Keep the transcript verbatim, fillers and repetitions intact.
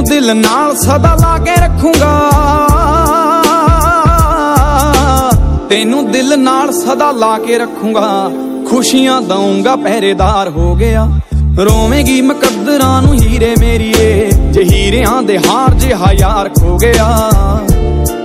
ਤੈਨੂੰ ਦਿਲ ਨਾਲ ਸਦਾ ਲਾ ਕੇ ਰੱਖੂੰਗਾ, ਤੈਨੂੰ ਦਿਲ ਨਾਲ ਸਦਾ ਲਾ ਕੇ ਰੱਖੂੰਗਾ। ਖੁਸ਼ੀਆਂ ਦਊਂਗਾ ਪਹਿਰੇਦਾਰ ਹੋ ਗਿਆ, ਰੋਵੇਂਗੀ ਮੁਕੱਦਰਾਂ ਨੂੰ ਹੀਰੇ ਮੇਰੀਏ, ਜੇ ਹੀਰਿਆਂ ਦੇ ਹਾਰ ਜਿਹਾ ਯਾਰ ਖੋ ਗਿਆ।